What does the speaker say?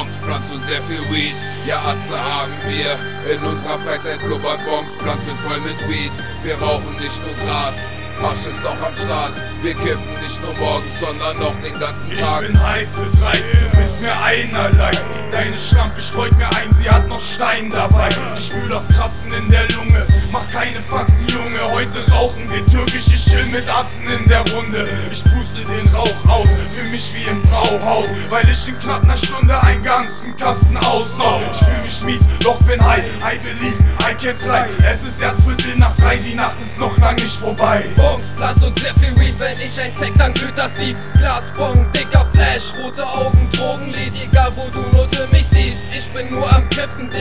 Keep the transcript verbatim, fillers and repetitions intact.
Boxplatz und sehr viel Weed. Ja, Atze haben wir. In unserer Freizeit blubbern Bongs, Platz sind voll mit Weed. Wir rauchen nicht nur Gras, Hasch ist auch am Start. Wir kiffen nicht nur morgens, sondern noch den ganzen Tag. Ich bin high für drei, du bist mir einerlei. Deine Schlampe streut mir ein, sie hat noch Stein dabei. Ich spür das Kratzen in der Lunge, mach keine Faxen, Junge. Heute rauchen wir türkisch, ich chill mit Atzen in der Runde. Ich puste den Rauch aus, für mich wie im Brauhaus, weil ich in knapp einer Stunde einen ganzen Kasten aussau. Ich fühl mich mies, doch bin high, I believe, I can fly. Es ist erst Viertel nach drei, die Nacht ist noch lang nicht vorbei. Platz und sehr viel Weed, wenn ich ein Tech, dann glüht das Sieg. Glasbong, dicker Flash, rote Augen, Drogen, egal wo du nur mich siehst. Ich bin nur am Kiffen,